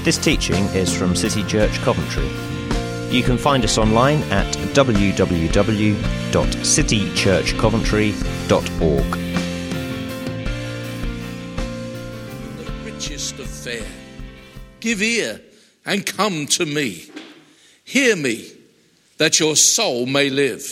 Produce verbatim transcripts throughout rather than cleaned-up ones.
This teaching is from City Church Coventry. You can find us online at w w w dot city church coventry dot org. The richest of fare, give ear and come to me. Hear me, that your soul may live.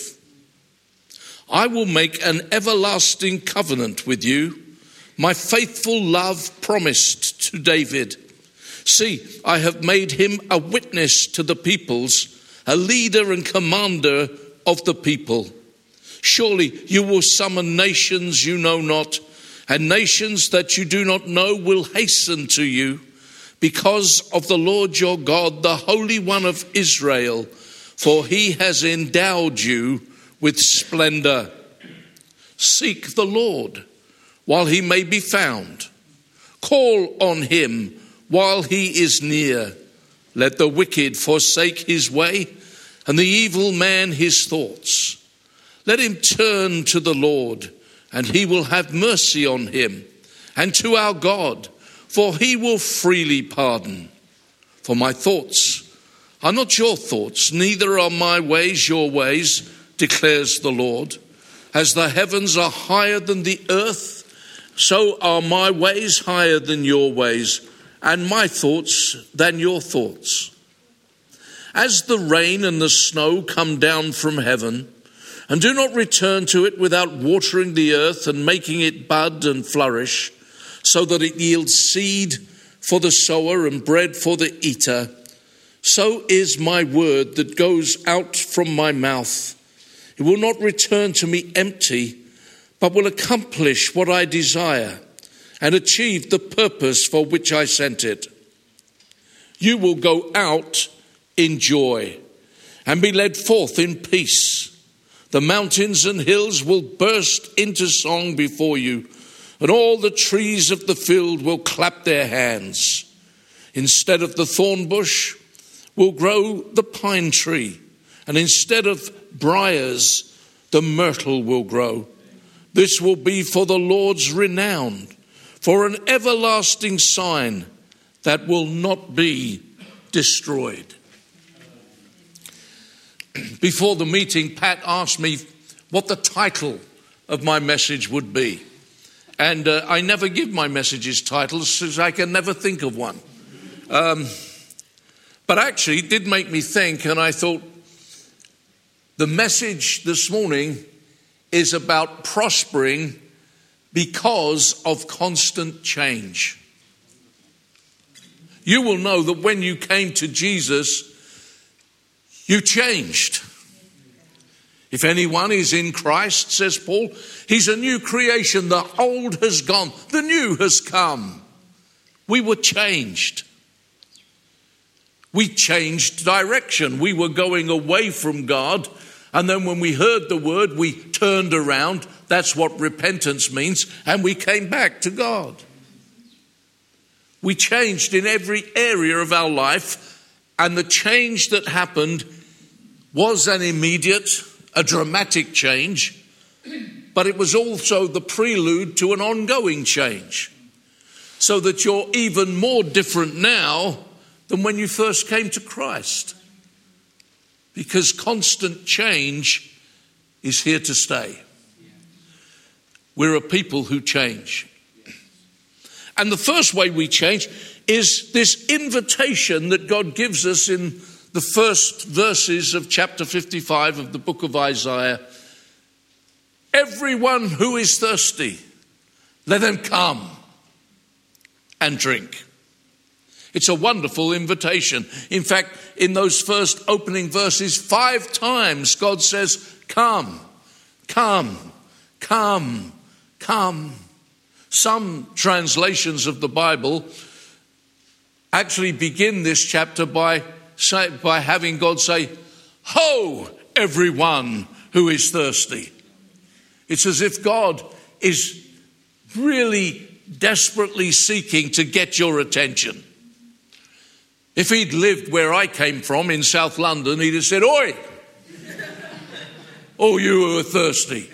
I will make an everlasting covenant with you, my faithful love promised to David. See, I have made him a witness to the peoples, a leader and commander of the people. Surely you will summon nations you know not, and nations that you do not know will hasten to you, because of the Lord your God, the Holy One of Israel, for he has endowed you with splendor. Seek the Lord while he may be found. Call on him while he is near. Let the wicked forsake his way, and the evil man his thoughts. Let him turn to the Lord, and he will have mercy on him, and to our God, for he will freely pardon. For my thoughts are not your thoughts, neither are my ways your ways, declares the Lord. As the heavens are higher than the earth, so are my ways higher than your ways, and my thoughts than your thoughts. As the rain and the snow come down from heaven, and do not return to it without watering the earth and making it bud and flourish, so that it yields seed for the sower and bread for the eater, so is my word that goes out from my mouth. It will not return to me empty, but will accomplish what I desire and achieve the purpose for which I sent it. You will go out in joy and be led forth in peace. The mountains and hills will burst into song before you, and all the trees of the field will clap their hands. Instead of the thorn bush will grow the pine tree, and instead of briars, the myrtle will grow. This will be for the Lord's renown, for an everlasting sign that will not be destroyed. Before the meeting, Pat asked me what the title of my message would be. And uh, I never give my messages titles, since I can never think of one. Um, but actually, it did make me think, and I thought, the message this morning is about prospering because of constant change. You will know that when you came to Jesus, you changed. If anyone is in Christ, says Paul, he's a new creation. The old has gone, the new has come. We were changed. We changed direction. We were going away from God, and then when we heard the word, we turned around. That's what repentance means, and we came back to God. We changed in every area of our life, and the change that happened was an immediate, a dramatic change, but it was also the prelude to an ongoing change, so that you're even more different now than when you first came to Christ, because constant change is here to stay. We're a people who change. And the first way we change is this invitation that God gives us in the first verses of chapter fifty-five of the book of Isaiah. Everyone who is thirsty, let them come and drink. It's a wonderful invitation. In fact, in those first opening verses, five times God says, come, come, come, come. Some translations of the Bible actually begin this chapter by, say, by having God say, ho, everyone who is thirsty. It's as if God is really desperately seeking to get your attention. If he'd lived where I came from in South London, he'd have said, oi, oh, you who are thirsty.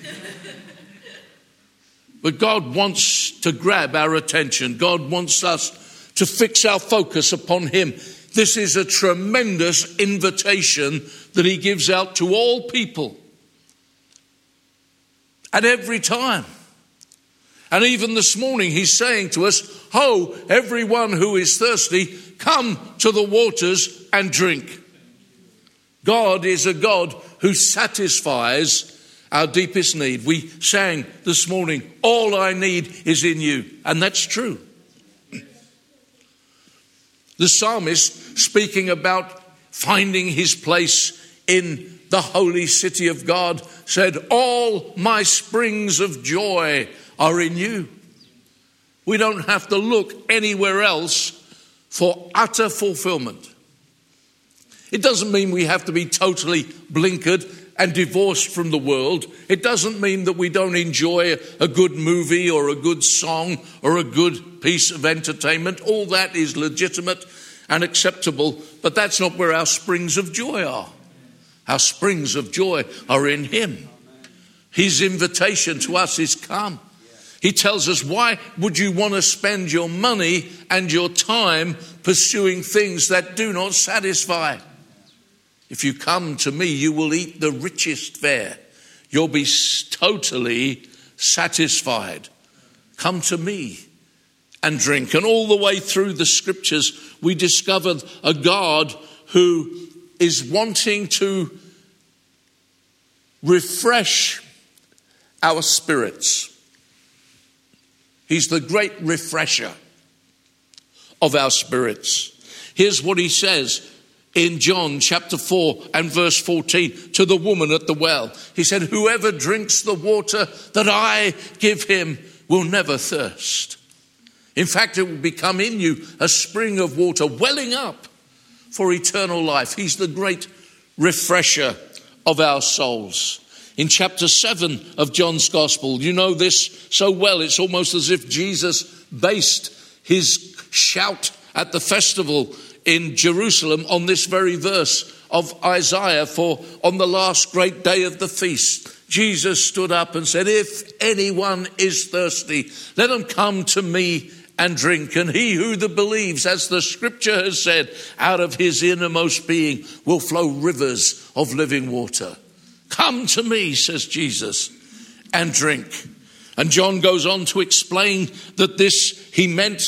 But God wants to grab our attention. God wants us to fix our focus upon him. This is a tremendous invitation that he gives out to all people at every time. And even this morning he's saying to us, "Ho, everyone who is thirsty, come to the waters and drink." God is a God who satisfies our deepest need. We sang this morning, "All I need is in you." And that's true. The psalmist, speaking about finding his place in the holy city of God, said, "All my springs of joy are in you." We don't have to look anywhere else for utter fulfillment. It doesn't mean we have to be totally blinkered and divorced from the world. It doesn't mean that we don't enjoy a good movie or a good song or a good piece of entertainment. All that is legitimate and acceptable, but that's not where our springs of joy are. Our springs of joy are in him. His invitation to us is come. He tells us, why would you want to spend your money and your time pursuing things that do not satisfy? If you come to me, you will eat the richest fare. You'll be totally satisfied. Come to me and drink. And all the way through the scriptures, we discovered a God who is wanting to refresh our spirits. He's the great refresher of our spirits. Here's what he says in John chapter four and verse fourteen to the woman at the well. He said, "Whoever drinks the water that I give him will never thirst. In fact, it will become in you a spring of water welling up for eternal life." He's the great refresher of our souls. In chapter seven of John's Gospel, you know this so well, it's almost as if Jesus based his shout at the festival in Jerusalem on this very verse of Isaiah. For on the last great day of the feast, Jesus stood up and said, "If anyone is thirsty, let him come to me and drink. And he who the believes, as the scripture has said, out of his innermost being will flow rivers of living water." Come to me, says Jesus, and drink. And John goes on to explain that this he meant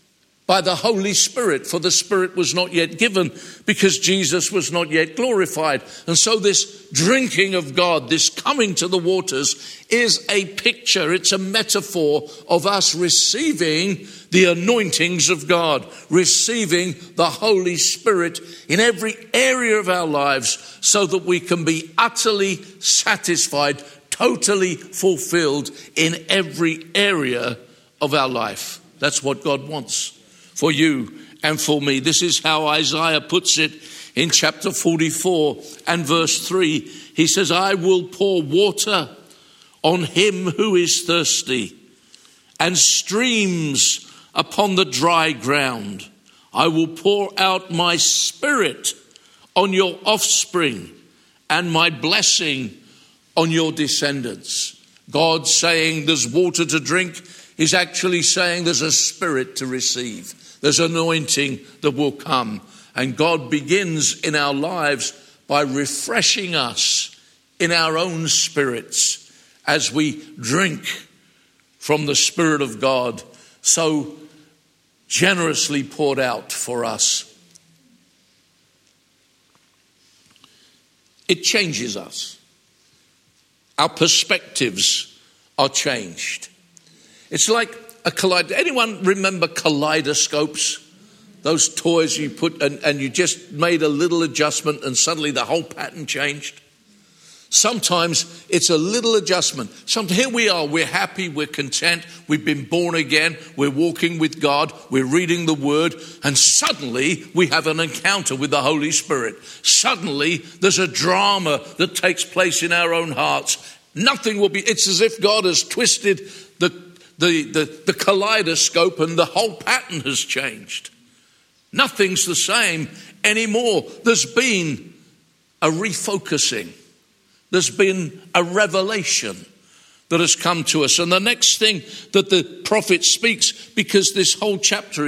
by the Holy Spirit, for the Spirit was not yet given because Jesus was not yet glorified. And so this drinking of God, this coming to the waters, is a picture, it's a metaphor of us receiving the anointings of God, receiving the Holy Spirit in every area of our lives so that we can be utterly satisfied, totally fulfilled in every area of our life. That's what God wants for you and for me. This is how Isaiah puts it in chapter forty-four and verse three. He says, "I will pour water on him who is thirsty, and streams upon the dry ground. I will pour out my spirit on your offspring and my blessing on your descendants." God saying there's water to drink is actually saying there's a spirit to receive. There's anointing that will come. And God begins in our lives by refreshing us in our own spirits as we drink from the Spirit of God so generously poured out for us. It changes us. Our perspectives are changed. It's like a kaleidoscope. Anyone remember kaleidoscopes? Those toys you put and, and you just made a little adjustment and suddenly the whole pattern changed. Sometimes it's a little adjustment. Some, here we are, we're happy, we're content, we've been born again, we're walking with God, we're reading the Word, and suddenly we have an encounter with the Holy Spirit. Suddenly there's a drama that takes place in our own hearts. Nothing will be, it's as if God has twisted the, the, the, the kaleidoscope and the whole pattern has changed. Nothing's the same anymore. There's been a refocusing. There's been a revelation that has come to us. And the next thing that the prophet speaks, because this whole chapter is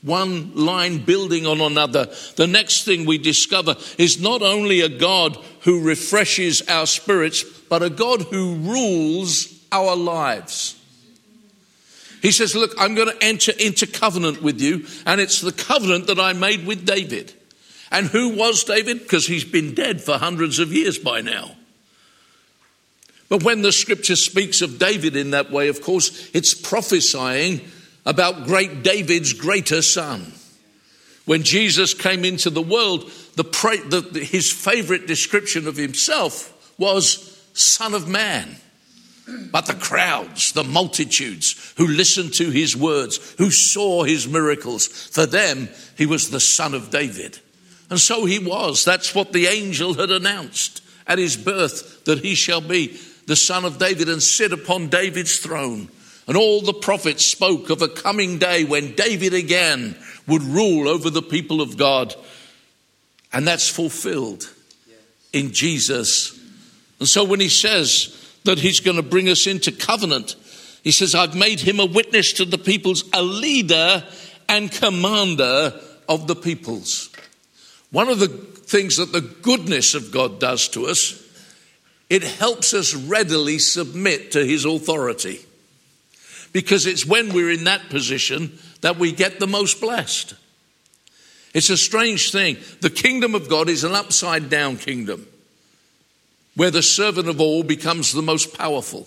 one line building on another. The next thing we discover is not only a God who refreshes our spirits, but a God who rules our lives. He says, look, I'm going to enter into covenant with you, and it's the covenant that I made with David. And who was David? Because he's been dead for hundreds of years by now. But when the scripture speaks of David in that way, of course, it's prophesying about great David's greater son. When Jesus came into the world, the, the his favorite description of himself was Son of Man. But the crowds, the multitudes who listened to his words, who saw his miracles, for them, he was the Son of David. And so he was. That's what the angel had announced at his birth, that he shall be the Son of David and sit upon David's throne. And all the prophets spoke of a coming day when David again would rule over the people of God. And that's fulfilled in Jesus. And so when he says that he's going to bring us into covenant, he says, I've made him a witness to the peoples, a leader and commander of the peoples. One of the things that the goodness of God does to us, it helps us readily submit to his authority. Because it's when we're in that position that we get the most blessed. It's a strange thing. The kingdom of God is an upside down kingdom, where the servant of all becomes the most powerful,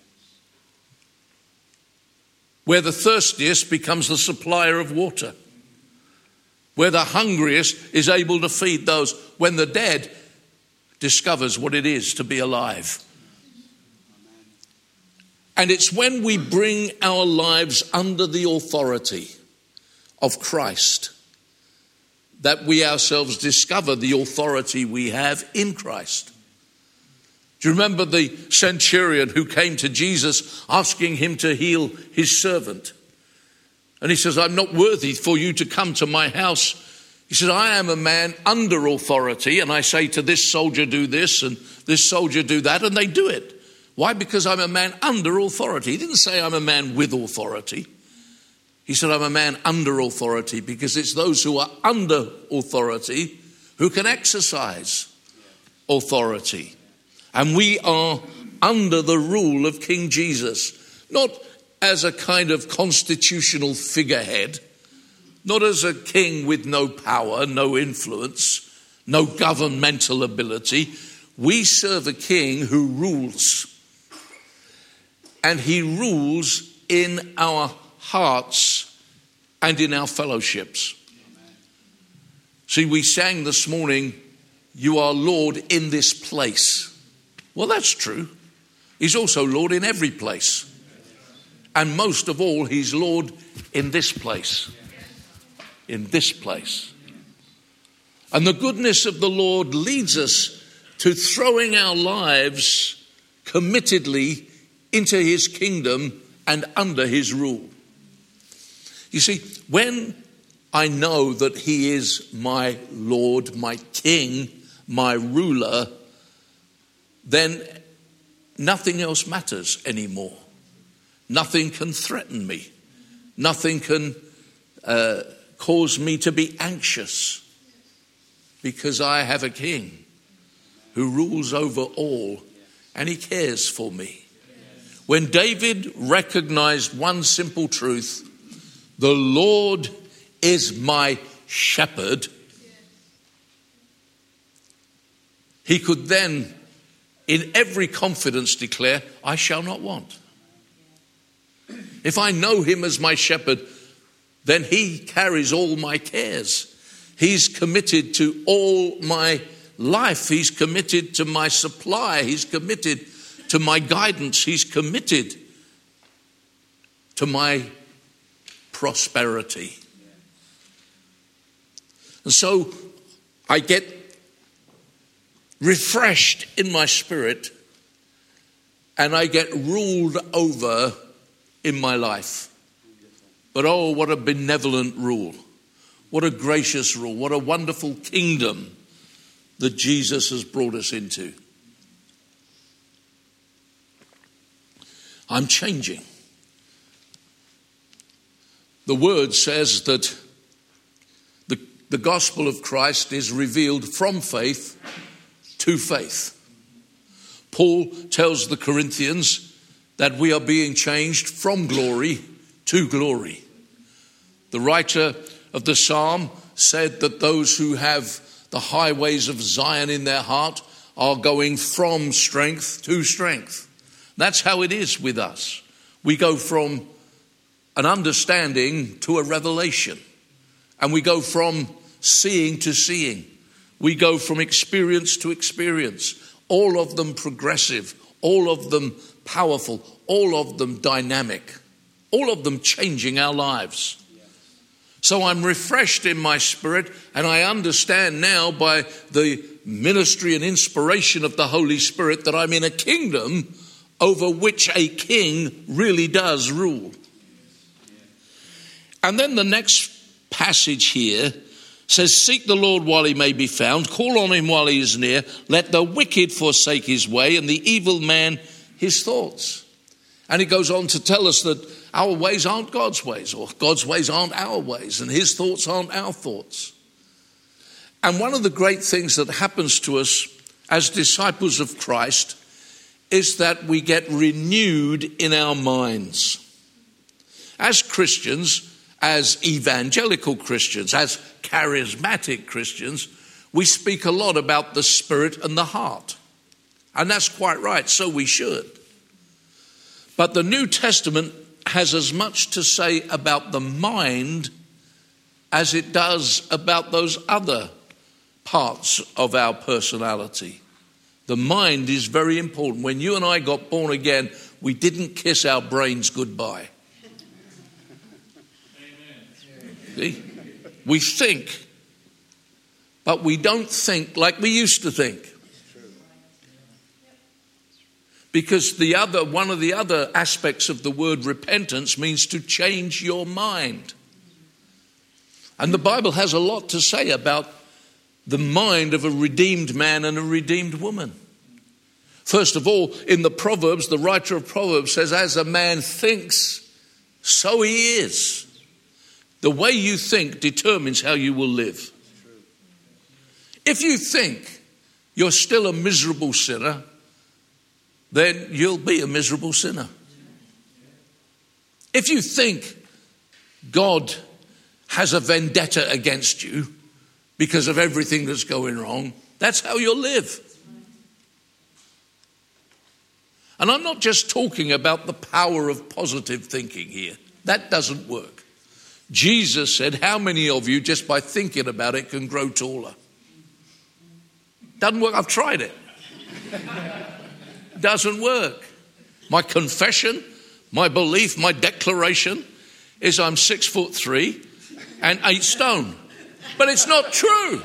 where the thirstiest becomes the supplier of water, where the hungriest is able to feed those, when the dead discovers what it is to be alive. And it's when we bring our lives under the authority of Christ that we ourselves discover the authority we have in Christ. Do you remember the centurion who came to Jesus asking him to heal his servant? And he says, I'm not worthy for you to come to my house. He said, I am a man under authority, and I say to this soldier, do this, and this soldier, do that, and they do it. Why? Because I'm a man under authority. He didn't say I'm a man with authority. He said, I'm a man under authority, because it's those who are under authority who can exercise authority. And we are under the rule of King Jesus, not as a kind of constitutional figurehead, not as a king with no power, no influence, no governmental ability. We serve a king who rules. And he rules in our hearts and in our fellowships. See, we sang this morning, you are Lord in this place. Well, that's true. He's also Lord in every place. And most of all, he's Lord in this place. In this place. And the goodness of the Lord leads us to throwing our lives committedly into his kingdom and under his rule. You see, when I know that he is my Lord, my King, my ruler, then nothing else matters anymore. Nothing can threaten me. Nothing can uh, cause me to be anxious, because I have a king who rules over all and he cares for me. When David recognized one simple truth, the Lord is my shepherd, he could then in every confidence declare, I shall not want. If I know him as my shepherd, then he carries all my cares. He's committed to all my life. He's committed to my supply. He's committed to my guidance. He's committed to my prosperity. And so I get refreshed in my spirit, and I get ruled over in my life. But oh, what a benevolent rule. What a gracious rule. What a wonderful kingdom that Jesus has brought us into. I'm changing. The word says that the gospel of Christ is revealed from faith to faith. Paul tells the Corinthians that we are being changed from glory to glory. The writer of the psalm said that those who have the highways of Zion in their heart are going from strength to strength. That's how it is with us. We go from an understanding to a revelation. And we go from seeing to seeing. We go from experience to experience. All of them progressive. All of them powerful. All of them dynamic. All of them changing our lives. So I'm refreshed in my spirit, and I understand now by the ministry and inspiration of the Holy Spirit that I'm in a kingdom over which a king really does rule. And then the next passage here says, seek the Lord while he may be found, call on him while he is near, let the wicked forsake his way and the evil man his thoughts. And it goes on to tell us that our ways aren't God's ways, or God's ways aren't our ways, and his thoughts aren't our thoughts. And one of the great things that happens to us as disciples of Christ is that we get renewed in our minds. As Christians, as evangelical Christians, as charismatic Christians, we speak a lot about the spirit and the heart. And that's quite right, so we should. But the New Testament has as much to say about the mind as it does about those other parts of our personality. The mind is very important. When you and I got born again, we didn't kiss our brains goodbye. See? We think, but we don't think like we used to think. Because the other, one of the other aspects of the word repentance means to change your mind. And the Bible has a lot to say about the mind of a redeemed man and a redeemed woman. First of all, in the Proverbs, the writer of Proverbs says, as a man thinks, so he is. The way you think determines how you will live. If you think you're still a miserable sinner, then you'll be a miserable sinner. If you think God has a vendetta against you because of everything that's going wrong, that's how you'll live. And I'm not just talking about the power of positive thinking here. That doesn't work. Jesus said, how many of you just by thinking about it can grow taller? Doesn't work. I've tried it. Doesn't work. My confession, my belief, my declaration is I'm six foot three and eight stone. But it's not true.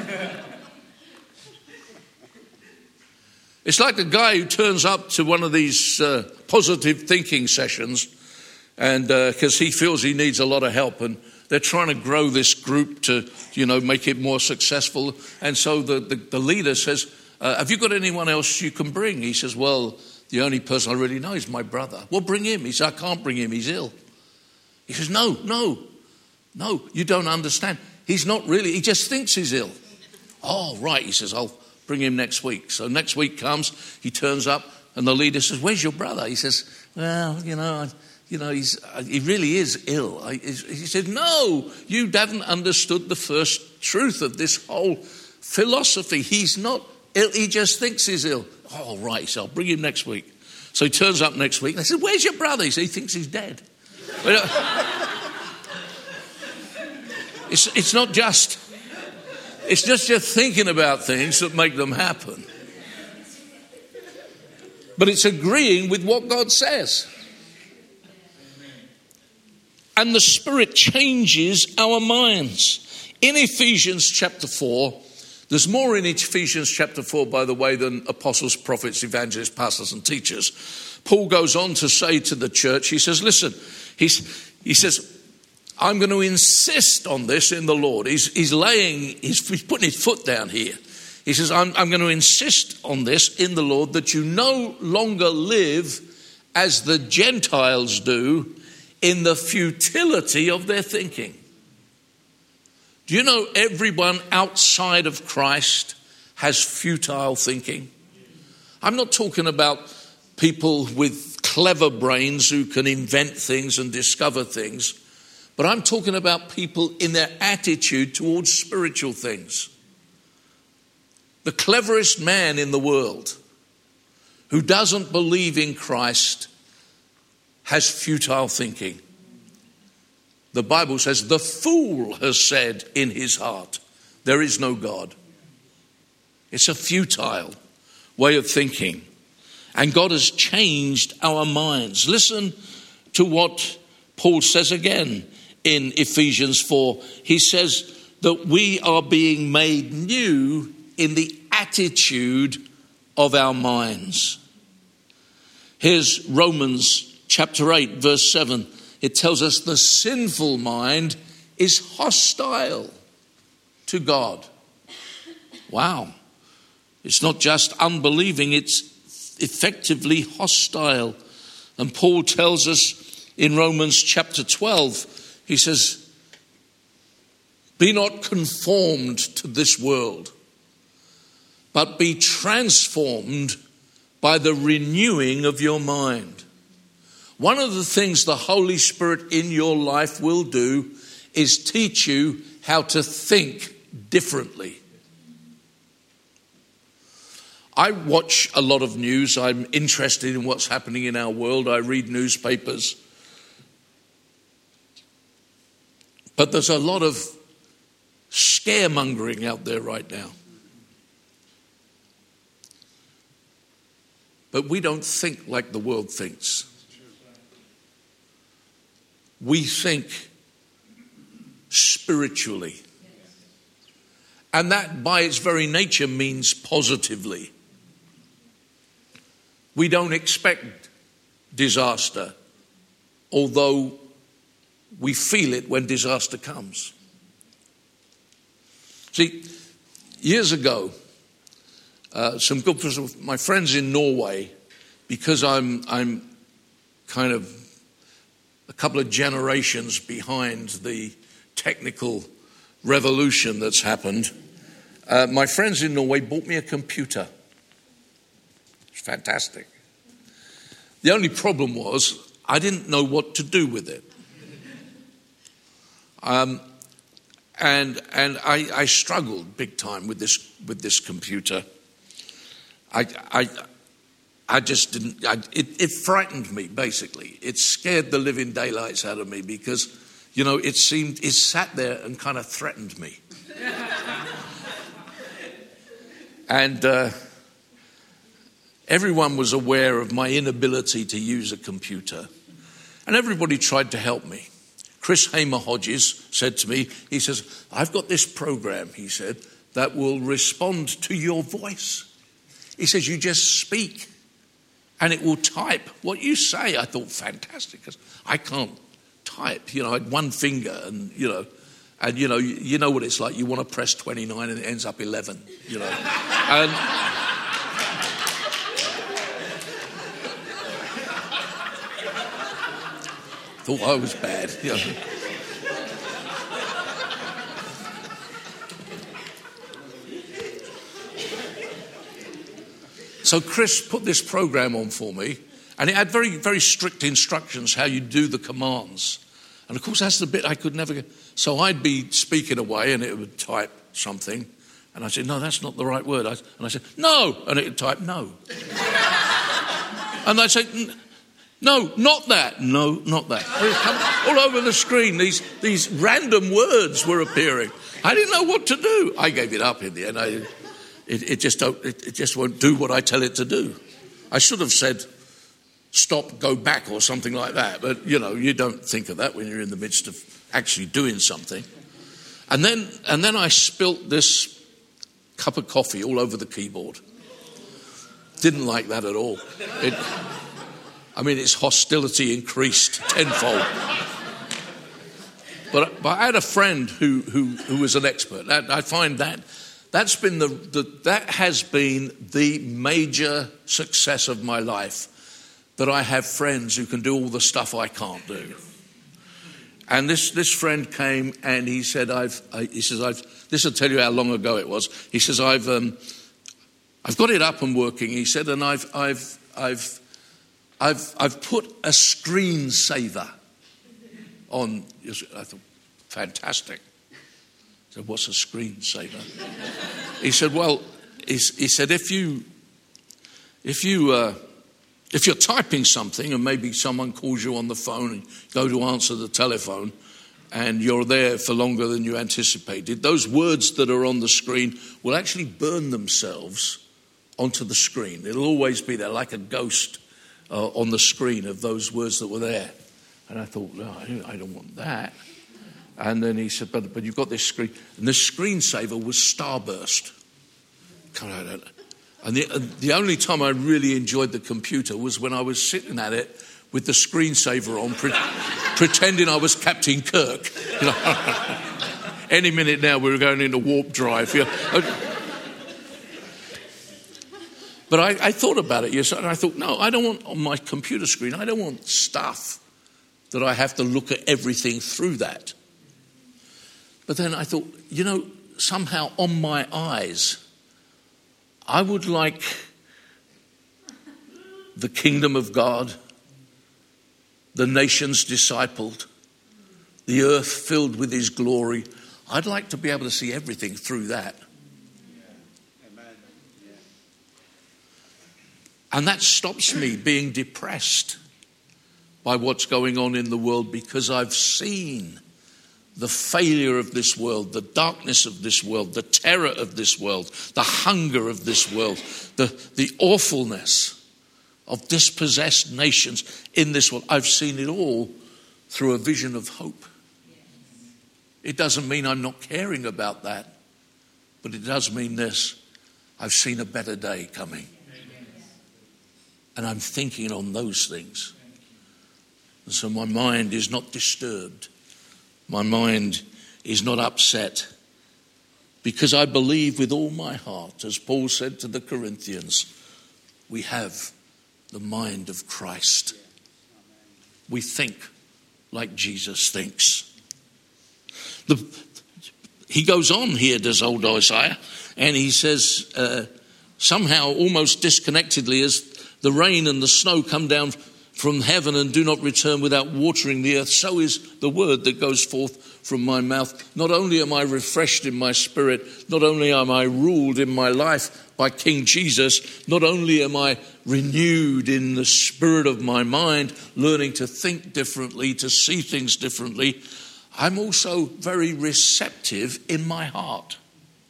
It's like the guy who turns up to one of these uh, positive thinking sessions and because uh, he feels he needs a lot of help, and they're trying to grow this group to, you know, make it more successful. And so the, the, the leader says, uh, have you got anyone else you can bring? He says, well, the only person I really know is my brother. Well, bring him. He says, I can't bring him. He's ill. He says, no, no, no, you don't understand. He's not really, he just thinks he's ill. Oh, right. He says, I'll bring him next week. So next week comes, he turns up, and the leader says, where's your brother? He says, well, you know, I, you know, he's, he really is ill. I, he said, no, you haven't understood the first truth of this whole philosophy. He's not ill. He just thinks he's ill. Oh, right. So I'll bring him next week. So he turns up next week. And I said, where's your brother? He said, he thinks he's dead. it's, it's not just, it's just you're thinking about things that make them happen. But it's agreeing with what God says. And the Spirit changes our minds. In Ephesians chapter four, there's more in Ephesians chapter four, by the way, than apostles, prophets, evangelists, pastors and teachers. Paul goes on to say to the church, he says, listen, he's, he says, I'm going to insist on this in the Lord. He's, he's laying, he's, he's putting his foot down here. He says, I'm, I'm going to insist on this in the Lord, that you no longer live as the Gentiles do, in the futility of their thinking. Do you know everyone outside of Christ has futile thinking? I'm not talking about people with clever brains who can invent things and discover things, but I'm talking about people in their attitude towards spiritual things. The cleverest man in the world who doesn't believe in Christ has futile thinking. The Bible says the fool has said in his heart, there is no God. It's a futile way of thinking. And God has changed our minds. Listen to what Paul says again in Ephesians four. He says that we are being made new in the attitude of our minds. Here's Romans chapter eight, verse seven. It tells us the sinful mind is hostile to God. Wow. It's not just unbelieving, it's effectively hostile. And Paul tells us in Romans chapter twelve, he says, be not conformed to this world, but be transformed by the renewing of your mind. One of the things the Holy Spirit in your life will do is teach you how to think differently. I watch a lot of news. I'm interested in what's happening in our world. I read newspapers. But there's a lot of scaremongering out there right now. But we don't think like the world thinks. We think spiritually. And that by its very nature means positively. We don't expect disaster, although we feel it when disaster comes. See, years ago, uh, some good my friends in Norway, because I'm I'm kind of a couple of generations behind the technical revolution that's happened, uh, my friends in Norway bought me a computer. It's fantastic. The only problem was I didn't know what to do with it. Um, and and I, I struggled big time with this with this computer. I I I just didn't. I, it, it frightened me basically. It scared the living daylights out of me because, you know, it seemed it sat there and kind of threatened me. and uh, everyone was aware of my inability to use a computer, and everybody tried to help me. Chris Hamer Hodges said to me, he says, I've got this program, he said, that will respond to your voice. He says, you just speak and it will type what you say. I thought, fantastic, because I can't type. You know, I had one finger and, you know, and, you know, you, you know what it's like. You want to press twenty-nine and it ends up eleven, you know. and thought I was bad, you know. So Chris put this program on for me, and it had very, very strict instructions how you do the commands. And of course, that's the bit I could never get. So I'd be speaking away, and it would type something, and I said, "No, that's not the right word." I, and I said, "No," and it would type "no." And I'd say, "No, not that. No, not that." All over the screen, these these random words were appearing. I didn't know what to do. I gave it up in the end. I, it, it just don't, it, it just won't do what I tell it to do. I should have said, "Stop, go back," or something like that. But you know, you don't think of that when you're in the midst of actually doing something. And then and then I spilt this cup of coffee all over the keyboard. Didn't like that at all. It, I mean, its hostility increased tenfold. But, but I had a friend who, who, who was an expert. That, I find that that's been the, the that has been the major success of my life. That I have friends who can do all the stuff I can't do. And this, this friend came and he said, I've, I, he says, I've, this will tell you how long ago it was. He says, I've, um, I've got it up and working. He said, and I've, I've, I've, I've, I've put a screensaver on. I thought, fantastic. I said, what's a screensaver? He said, well, he, he said, if you, if you, uh, if you're typing something and maybe someone calls you on the phone and go to answer the telephone and you're there for longer than you anticipated, those words that are on the screen will actually burn themselves onto the screen. It'll always be there like a ghost uh, on the screen of those words that were there. And I thought, no, I don't want that. And then he said, but, but you've got this screen. And this screensaver was Starburst. And the, uh, the only time I really enjoyed the computer was when I was sitting at it with the screensaver on, pre- pretending I was Captain Kirk. You know, any minute now we were going into warp drive. You know. But I, I thought about it, yes, and I thought, no, I don't want on my computer screen, I don't want stuff that I have to look at everything through that. But then I thought, you know, somehow on my eyes, I would like the kingdom of God, the nations discipled, the earth filled with his glory. I'd like to be able to see everything through that. And that stops me being depressed by what's going on in the world, because I've seen the failure of this world, the darkness of this world, the terror of this world, the hunger of this world, the, the awfulness of dispossessed nations in this world. I've seen it all through a vision of hope. It doesn't mean I'm not caring about that, but it does mean this: I've seen a better day coming. And I'm thinking on those things. And so my mind is not disturbed. My mind is not upset, because I believe with all my heart, as Paul said to the Corinthians, we have the mind of Christ. We think like Jesus thinks. The, he goes on here, does old Isaiah, and he says, uh, somehow almost disconnectedly, as the rain and the snow come down from heaven and do not return without watering the earth, so is the word that goes forth from my mouth. Not only am I refreshed in my spirit, not only am I ruled in my life by King Jesus, not only am I renewed in the spirit of my mind, learning to think differently, to see things differently, I'm also very receptive in my heart.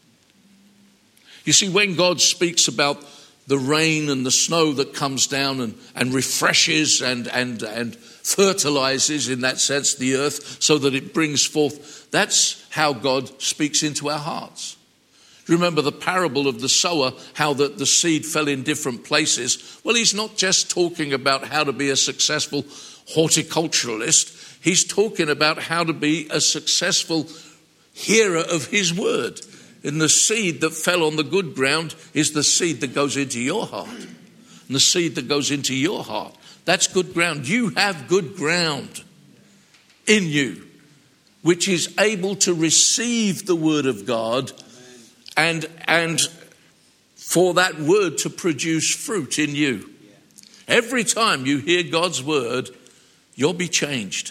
You see, when God speaks about the rain and the snow that comes down and, and refreshes and, and, and fertilizes, in that sense, the earth so that it brings forth, that's how God speaks into our hearts. Remember the parable of the sower, how the, the seed fell in different places. Well, he's not just talking about how to be a successful horticulturalist. He's talking about how to be a successful hearer of his word. And the seed that fell on the good ground is the seed that goes into your heart. And the seed that goes into your heart, that's good ground. You have good ground in you, which is able to receive the word of God and, and for that word to produce fruit in you. Every time you hear God's word, you'll be changed.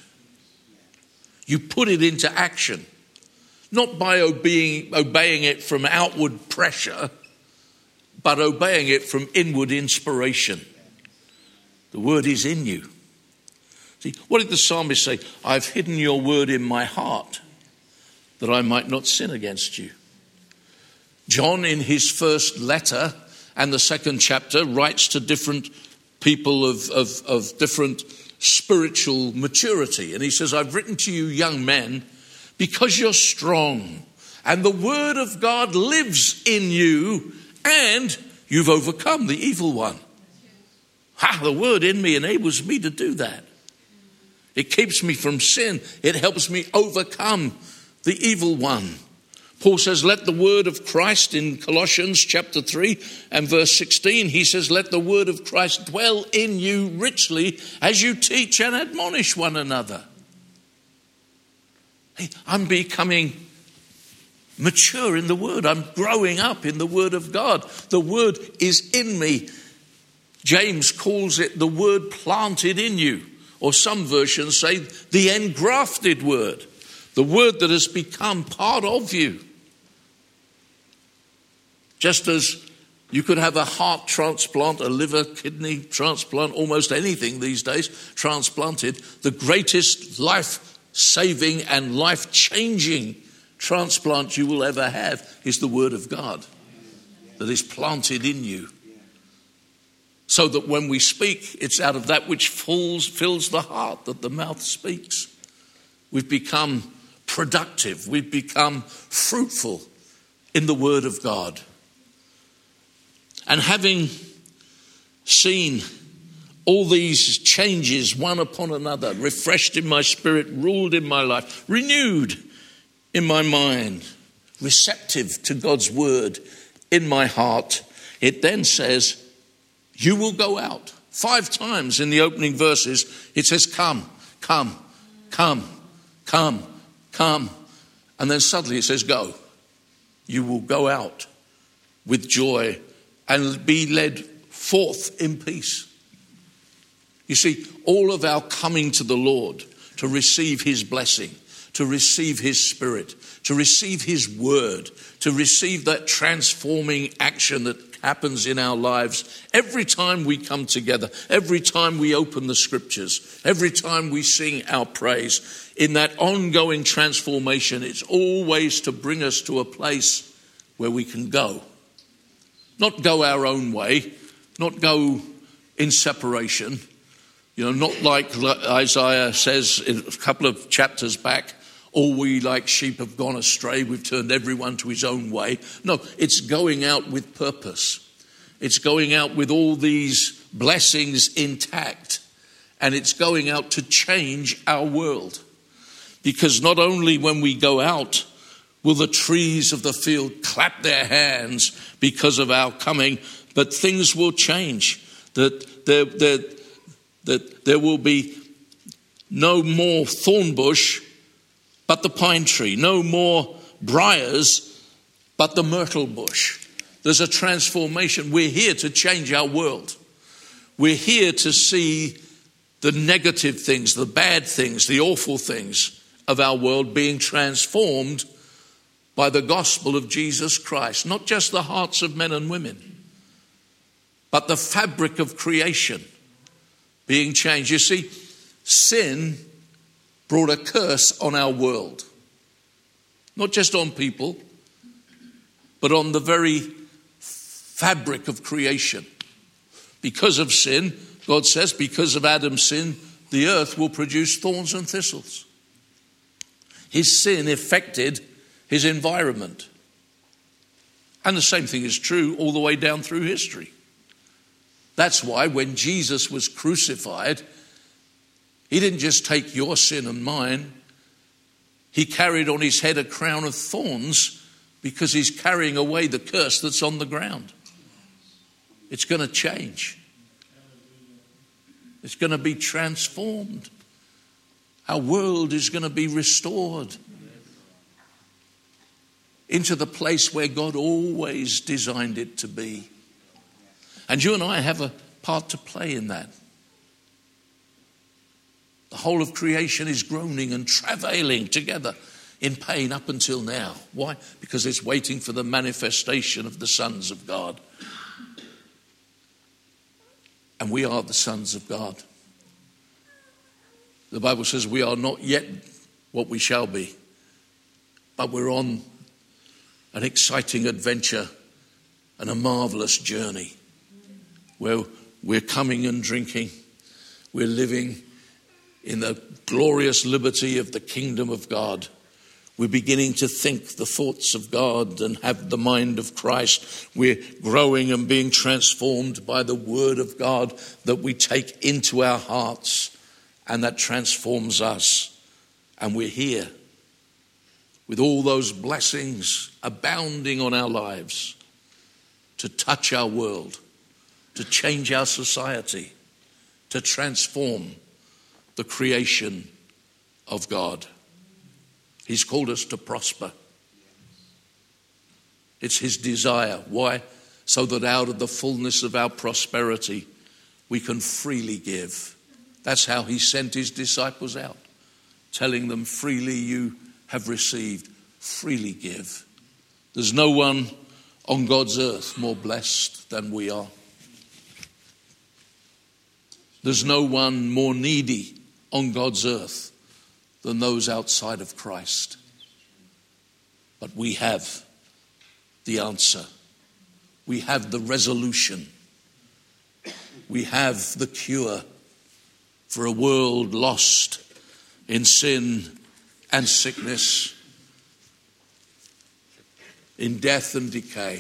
You put it into action. Not by obeying, obeying it from outward pressure, but obeying it from inward inspiration. The word is in you. See, what did the psalmist say? I've hidden your word in my heart that I might not sin against you. John, in his first letter and the second chapter, writes to different people of, of, of different spiritual maturity. And he says, I've written to you young men because you're strong and the word of God lives in you and you've overcome the evil one. Ha, the word in me enables me to do that. It keeps me from sin. It helps me overcome the evil one. Paul says, let the word of Christ in Colossians chapter three and verse sixteen, he says, let the word of Christ dwell in you richly as you teach and admonish one another. Hey, I'm becoming mature in the Word. I'm growing up in the Word of God. The Word is in me. James calls it the Word planted in you. Or some versions say the engrafted Word. The Word that has become part of you. Just as you could have a heart transplant, a liver, kidney transplant, almost anything these days transplanted. The greatest life-saving and life-changing transplant you will ever have is the Word of God that is planted in you. So that when we speak, it's out of that which fills, fills the heart that the mouth speaks. We've become productive. We've become fruitful in the Word of God. And having seen all these changes one upon another, refreshed in my spirit, ruled in my life, renewed in my mind, receptive to God's word in my heart, it then says, you will go out. Five times in the opening verses, it says, come, come, come, come, come. And then suddenly it says, go. You will go out with joy and be led forth in peace. You see, all of our coming to the Lord to receive his blessing, to receive his spirit, to receive his word, to receive that transforming action that happens in our lives every time we come together, every time we open the scriptures, every time we sing our praise, in that ongoing transformation, it's always to bring us to a place where we can go. Not go our own way, not go in separation. You know, not like Isaiah says in a couple of chapters back, all we like sheep have gone astray, we've turned everyone to his own way. No, it's going out with purpose. It's going out with all these blessings intact. And it's going out to change our world. Because not only when we go out will the trees of the field clap their hands because of our coming, but things will change. That there, there, that there will be no more thorn bush, but the pine tree. No more briars, but the myrtle bush. There's a transformation. We're here to change our world. We're here to see the negative things, the bad things, the awful things of our world being transformed by the gospel of Jesus Christ. Not just the hearts of men and women, but the fabric of creation being changed. You see, sin brought a curse on our world. Not just on people, but on the very fabric of creation. Because of sin, God says, because of Adam's sin, the earth will produce thorns and thistles. His sin affected his environment. And the same thing is true all the way down through history. That's why when Jesus was crucified, he didn't just take your sin and mine. He carried on his head a crown of thorns because he's carrying away the curse that's on the ground. It's going to change. It's going to be transformed. Our world is going to be restored into the place where God always designed it to be. And you and I have a part to play in that. The whole of creation is groaning and travailing together in pain up until now. Why? Because it's waiting for the manifestation of the sons of God. And we are the sons of God. The Bible says we are not yet what we shall be, but we're on an exciting adventure and a marvelous journey where we're coming and drinking. We're living in the glorious liberty of the kingdom of God. We're beginning to think the thoughts of God and have the mind of Christ. We're growing and being transformed by the word of God that we take into our hearts, and that transforms us. And we're here with all those blessings abounding on our lives to touch our world, to change our society, to transform the creation of God. He's called us to prosper. It's his desire. Why? So that out of the fullness of our prosperity, we can freely give. That's how he sent his disciples out, telling them, freely you have received, freely give. There's no one on God's earth more blessed than we are. There's no one more needy on God's earth than those outside of Christ. But we have the answer. We have the resolution. We have the cure for a world lost in sin and sickness, in death and decay.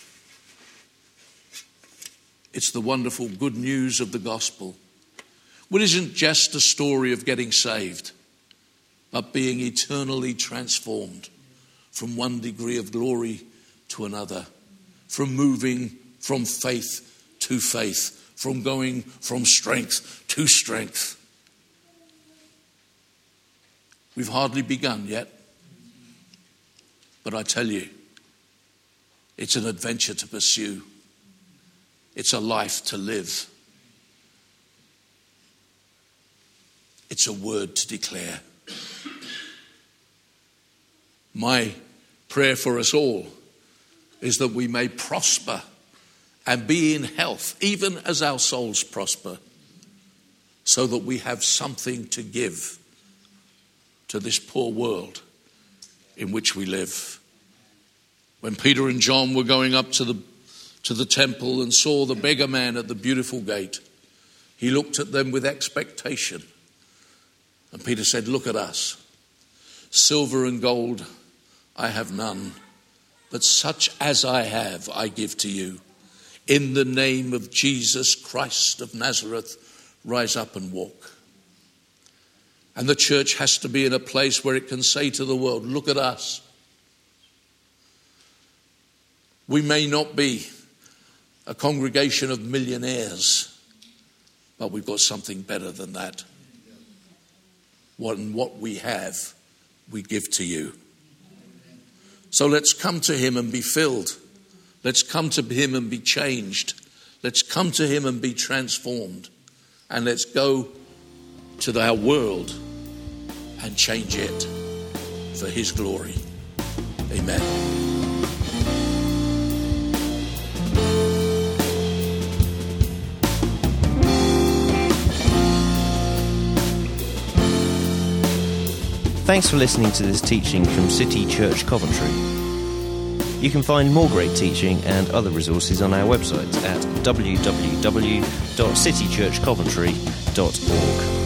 It's the wonderful good news of the gospel. It isn't just a story of getting saved, but being eternally transformed from one degree of glory to another, from moving from faith to faith, from going from strength to strength. We've hardly begun yet, but I tell you, it's an adventure to pursue. It's a life to live. It's a word to declare. My prayer for us all is that we may prosper and be in health, even as our souls prosper, so that we have something to give to this poor world in which we live. When Peter and John were going up to the, to the temple and saw the beggar man at the beautiful gate, he looked at them with expectation. And Peter said, look at us. Silver and gold I have none, but such as I have I give to you. In the name of Jesus Christ of Nazareth, rise up and walk. And the church has to be in a place where it can say to the world, look at us. We may not be a congregation of millionaires, but we've got something better than that. What, what we have, we give to you. So let's come to him and be filled. Let's come to him and be changed. Let's come to him and be transformed. And let's go to our world and change it for his glory. Amen. Thanks for listening to this teaching from City Church Coventry. You can find more great teaching and other resources on our website at w w w dot city church coventry dot org.